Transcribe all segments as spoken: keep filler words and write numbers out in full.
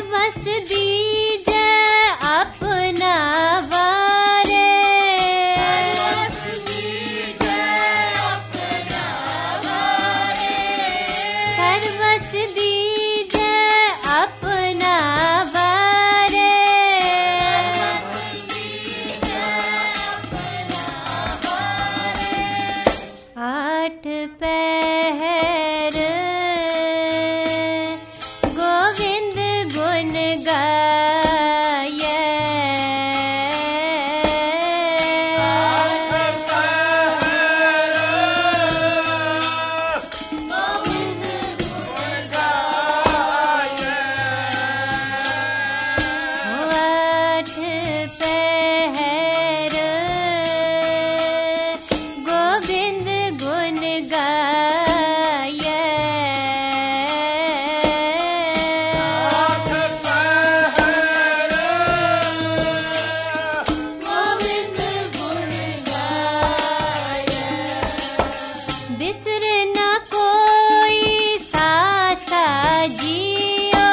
सर्वस दीजे अपना वारे, सर्वस दीजे अपना वारे, आठ पहर गोविंद गुण गाये, आठ पहर गोविंद गुण गाये, बिसर न कोई सासा जियो,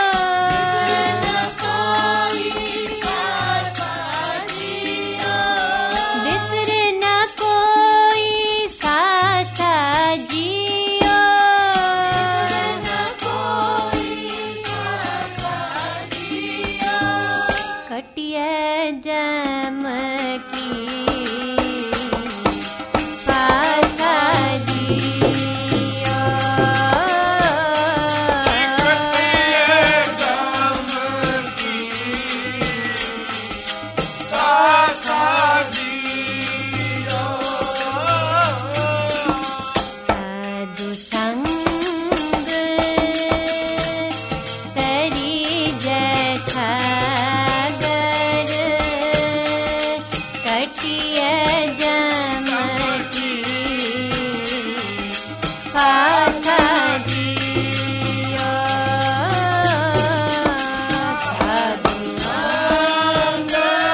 बिसर न कोई सासा जियो, कटिया जम की पासा जियो, साधु संग तरी जैसा गर, कटिया जम की पासा जियो, साधु संग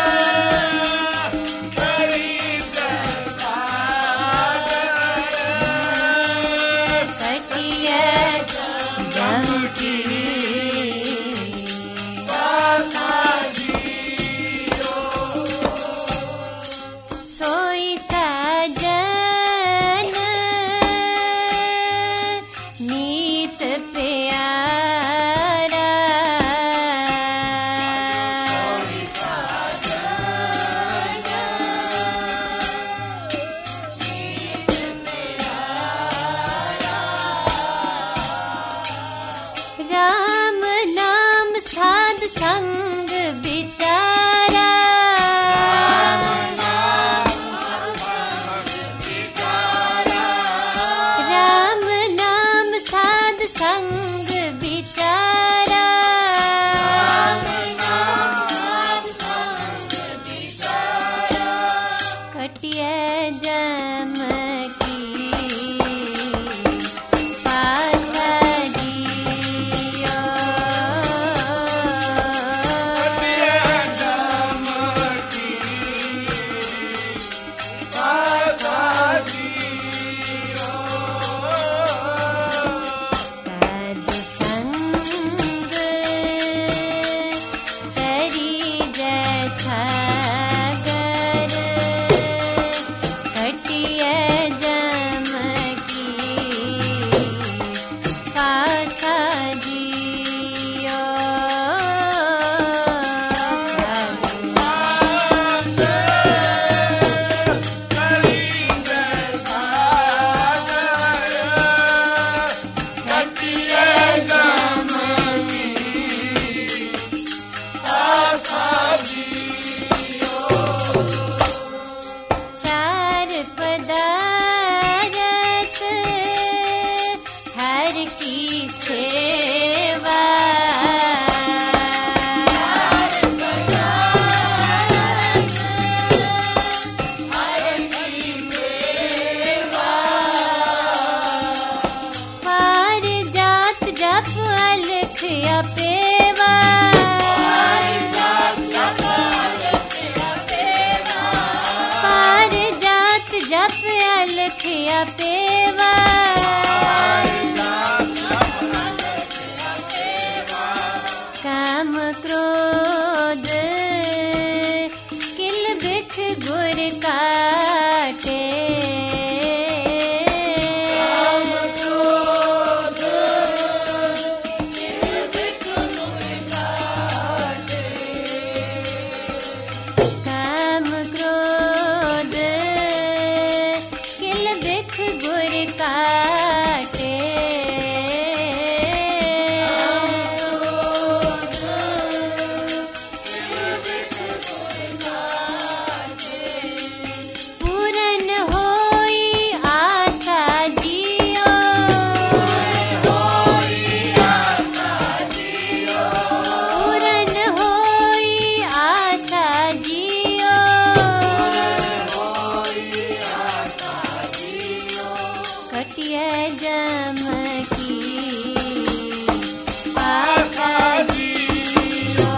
कटिया जम की सोई साजन नीत प्यारा, राम नाम साध संग बिचारा, राम नाम साध संग बिचारा, कटिया जम की पासा जियो, साधु संग तरी जैसा गर, कटिया जम की पासा जियो, चार पदारथ हर की सेवा, पार जात जप अलख अपेवा, पार जात जप अलख अपेवा, का काम क्रोध किल बिख गुर काटे। काम क्रोध किल बिख गुर काटे। काम क्रोध किल बिख गुर काटे। पूरन होई आशा जियो। पूरन होई आशा जियो। कटिया जम की आशा जियो।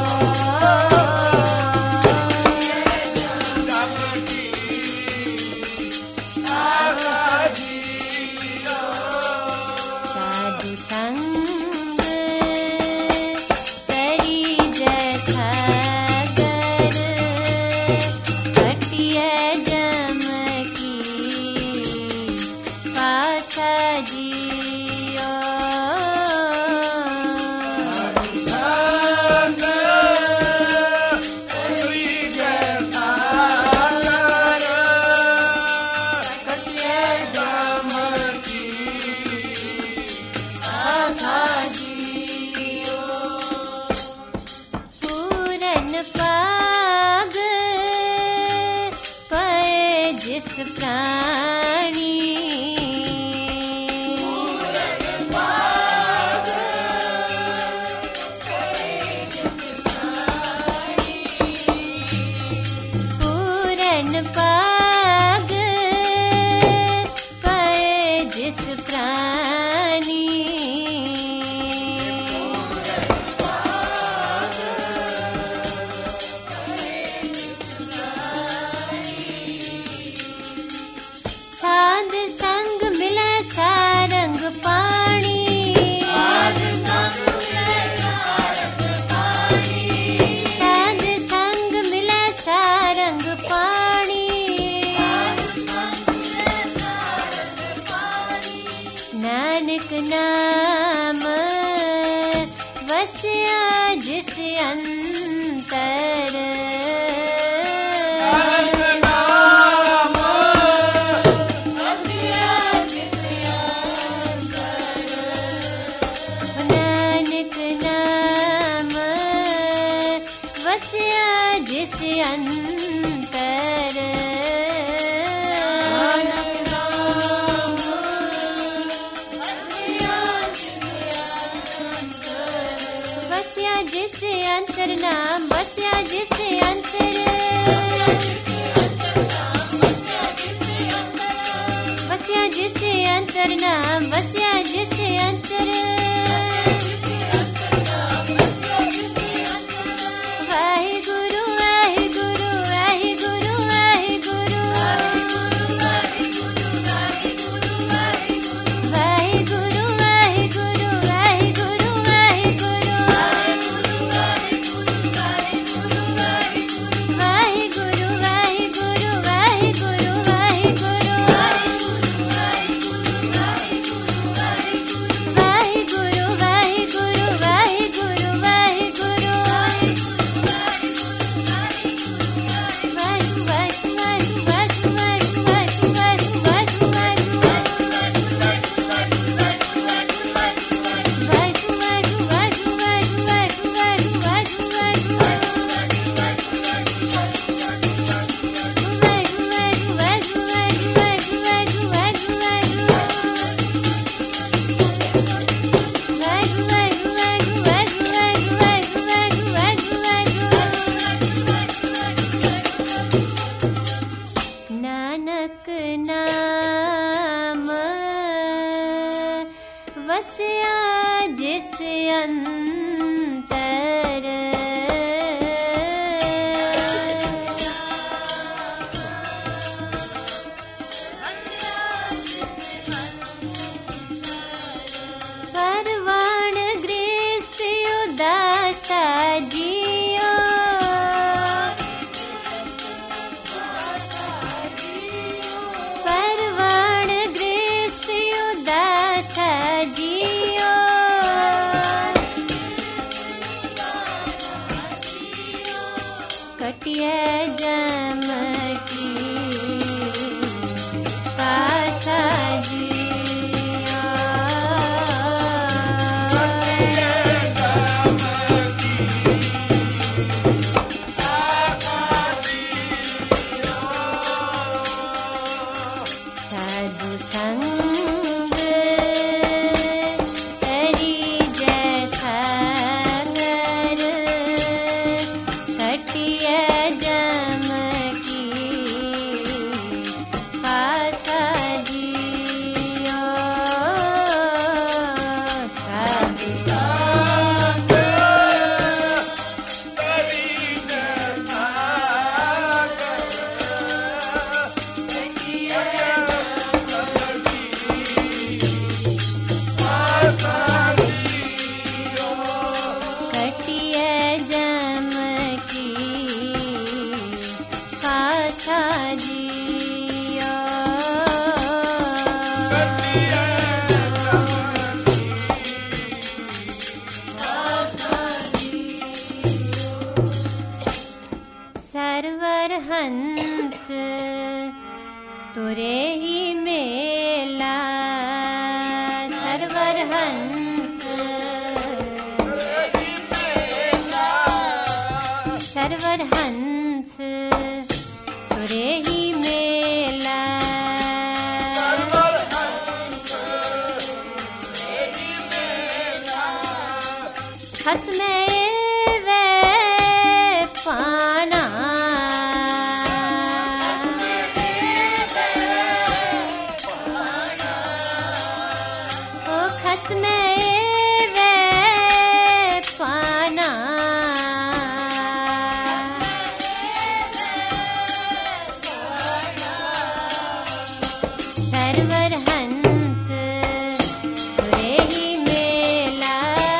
साधु संग सरी जथा कर कटिया जम की पासा जियो। पूरन पाग पाए जिस प्राणी। पूरन पाग पाए जिस प्राणी। साध संग मिले सारंग पानी। साध संग मिले सारंग पानी। नानक नाम वस्या जिस अंतर। नानक नाम वस्या जिस अंतर। वस्या जिस अंतर नाम वस्या जिस अंतर। वस्या जिस अंतर नाम वस्या जिस अंतर। वाहिगुरु वाहिगुरु वाहिगुरु वाहिगुरु। वाहिगुरु वाहिगुरु वाहिगुरु वाहिगुरु वाहिगुरु। वाहिगुरु वाहिगुरु वाहिगुरु वाहिगुरु। कटिया जमकी पासा जिया साधु संग हरि जैसा घर कटिया जमकी पासा जिया साधु कटिया जमकी पासा जिया सरवर हंस तुरे ही मेला सरवर हंस सरवर हंस तुरे ही मेला हस में वे पाना ओ खस में वे पाना सरवर हंस तुरे ही मेला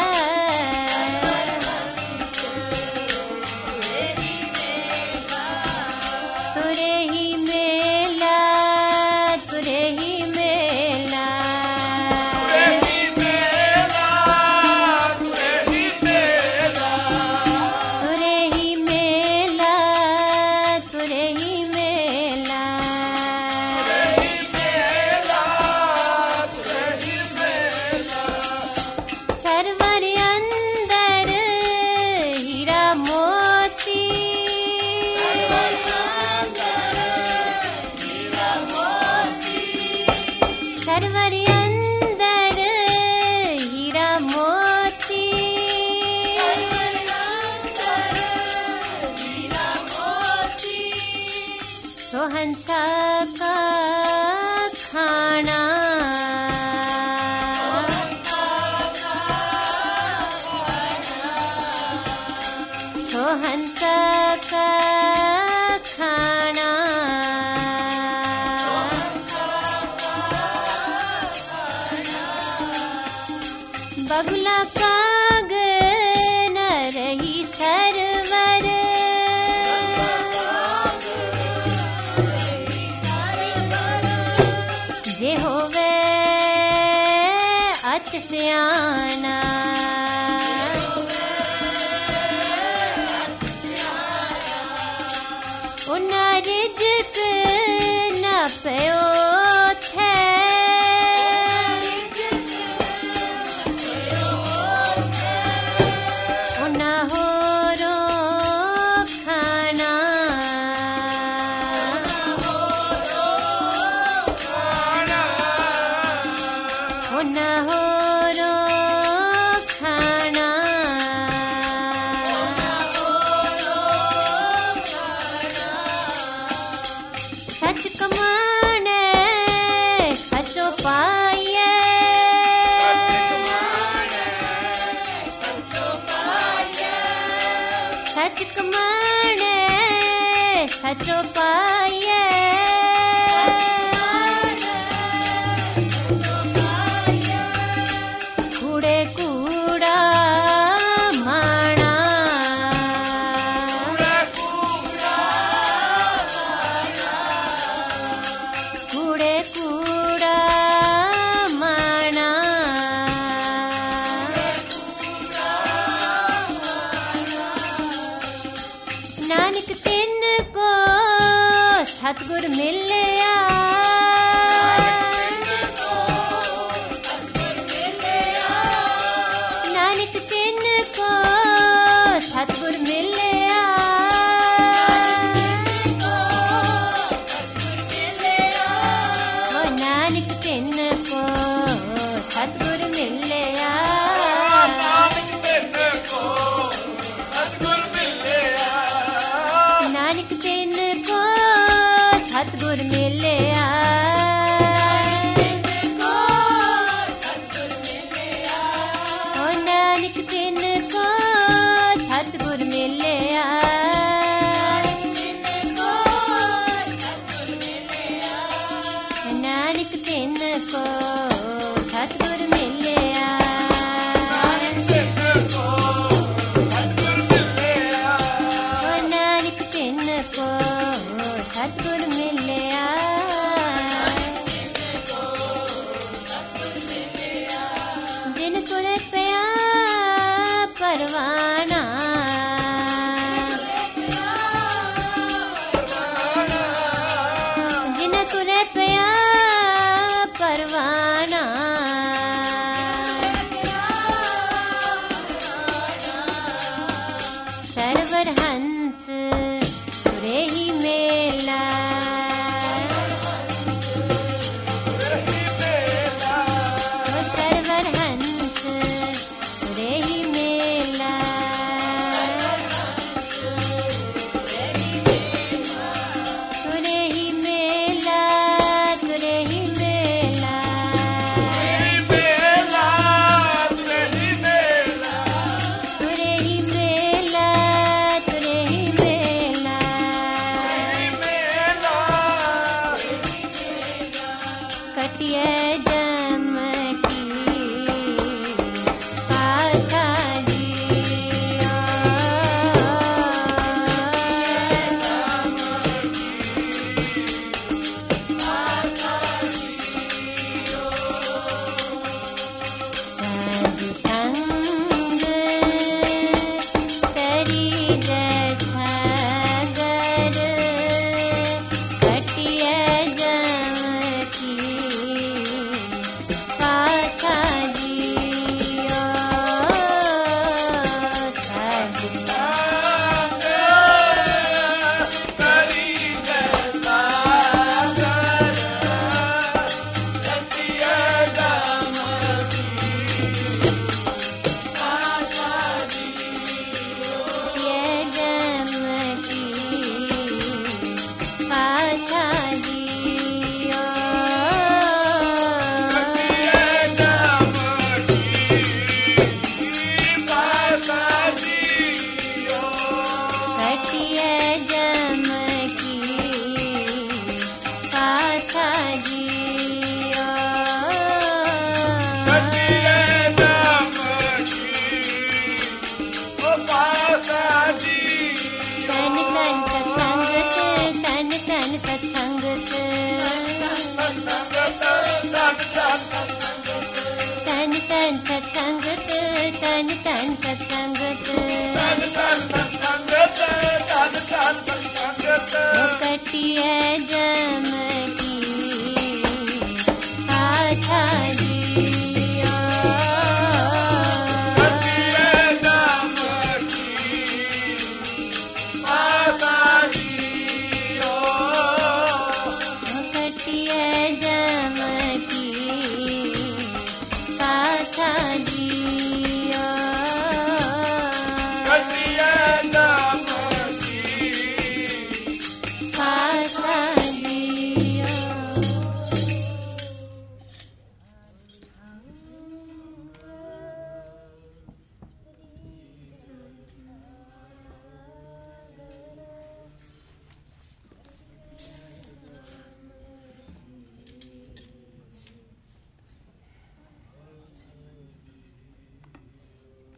तुरे ही मेला तुरे ही मेला तुरे ही मेला तुरे ही मेला सरवर अंदर हीरा मोती सरवर अंदर हीरा मोती सोहंसा का खाना सोहंसा का खाना बगुला काग न रही सरवर जे होवे अत सियाना उना रिज़्क़ न पियो थे उना होरो खाना उना होरो खाना सच कमाने सचो पाइए सच कमाने सचो पाइए कूड़े कूड़ा माना कूड़े कूड़ा माना नानक तिन को सतगुर मिलया